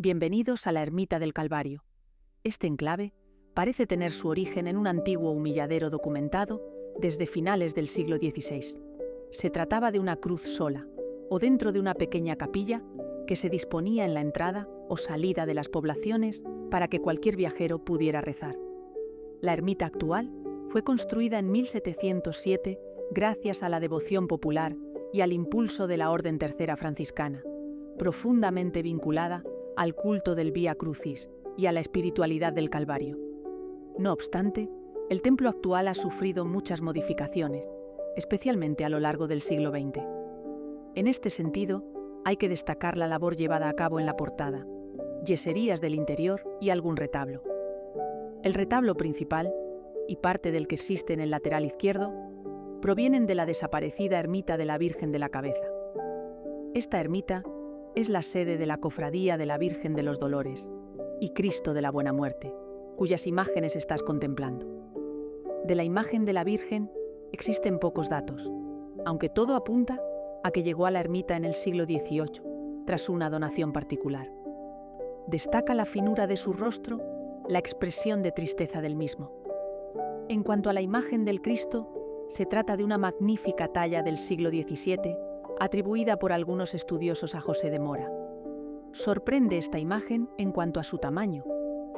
Bienvenidos a la Ermita del Calvario. Este enclave parece tener su origen en un antiguo humilladero documentado desde finales del siglo XVI. Se trataba de una cruz sola, o dentro de una pequeña capilla que se disponía en la entrada o salida de las poblaciones para que cualquier viajero pudiera rezar. La ermita actual fue construida en 1707 gracias a la devoción popular y al impulso de la Orden Tercera franciscana, profundamente vinculada al culto del Vía Crucis y a la espiritualidad del Calvario. No obstante, el templo actual ha sufrido muchas modificaciones, especialmente a lo largo del siglo XX. En este sentido, hay que destacar la labor llevada a cabo en la portada, yeserías del interior y algún retablo. El retablo principal, y parte del que existe en el lateral izquierdo, provienen de la desaparecida ermita de la Virgen de la Cabeza. Esta ermita es la sede de la Cofradía de la Virgen de los Dolores y Cristo de la Buena Muerte, cuyas imágenes estás contemplando. De la imagen de la Virgen existen pocos datos, aunque todo apunta a que llegó a la ermita en el siglo XVIII, tras una donación particular. Destaca la finura de su rostro, la expresión de tristeza del mismo. En cuanto a la imagen del Cristo, se trata de una magnífica talla del siglo XVII, atribuida por algunos estudiosos a José de Mora. Sorprende esta imagen en cuanto a su tamaño,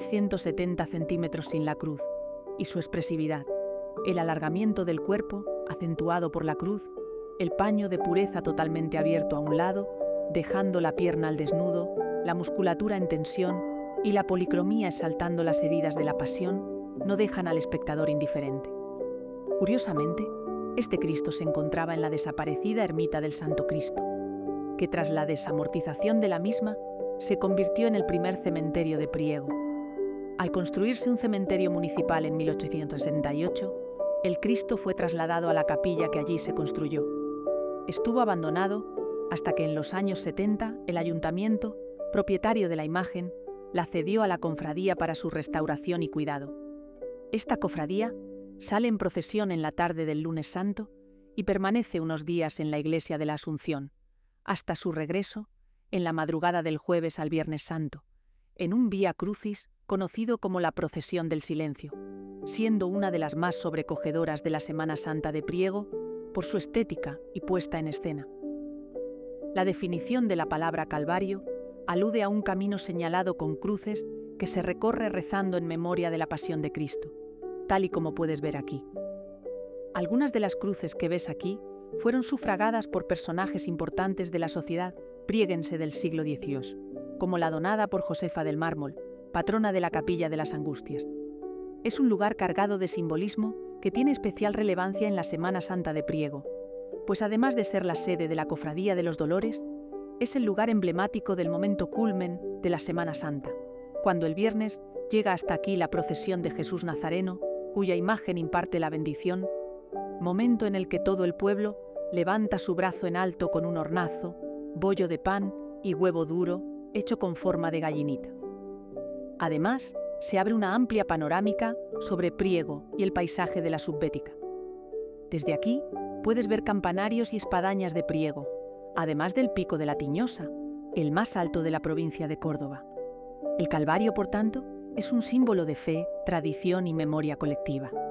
170 centímetros sin la cruz, y su expresividad, el alargamiento del cuerpo, acentuado por la cruz, el paño de pureza totalmente abierto a un lado, dejando la pierna al desnudo, la musculatura en tensión y la policromía exaltando las heridas de la pasión, no dejan al espectador indiferente. Curiosamente, este Cristo se encontraba en la desaparecida ermita del Santo Cristo, que tras la desamortización de la misma, se convirtió en el primer cementerio de Priego. Al construirse un cementerio municipal en 1868, el Cristo fue trasladado a la capilla que allí se construyó. Estuvo abandonado hasta que en los años 70 el ayuntamiento, propietario de la imagen, la cedió a la cofradía para su restauración y cuidado. Esta cofradía sale en procesión en la tarde del Lunes Santo y permanece unos días en la iglesia de la Asunción, hasta su regreso en la madrugada del jueves al Viernes Santo, en un Vía Crucis conocido como la Procesión del Silencio, siendo una de las más sobrecogedoras de la Semana Santa de Priego por su estética y puesta en escena. La definición de la palabra Calvario alude a un camino señalado con cruces que se recorre rezando en memoria de la pasión de Cristo, tal y como puedes ver aquí. Algunas de las cruces que ves aquí fueron sufragadas por personajes importantes de la sociedad prieguense del siglo XVIII, como la donada por Josefa del Mármol, patrona de la Capilla de las Angustias. Es un lugar cargado de simbolismo que tiene especial relevancia en la Semana Santa de Priego, pues además de ser la sede de la Cofradía de los Dolores, es el lugar emblemático del momento culmen de la Semana Santa, cuando el viernes llega hasta aquí la procesión de Jesús Nazareno, cuya imagen imparte la bendición, momento en el que todo el pueblo levanta su brazo en alto con un hornazo, bollo de pan y huevo duro hecho con forma de gallinita. Además, se abre una amplia panorámica sobre Priego y el paisaje de la Subbética. Desde aquí puedes ver campanarios y espadañas de Priego, además del Pico de la Tiñosa, el más alto de la provincia de Córdoba. El Calvario, por tanto, es un símbolo de fe, tradición y memoria colectiva.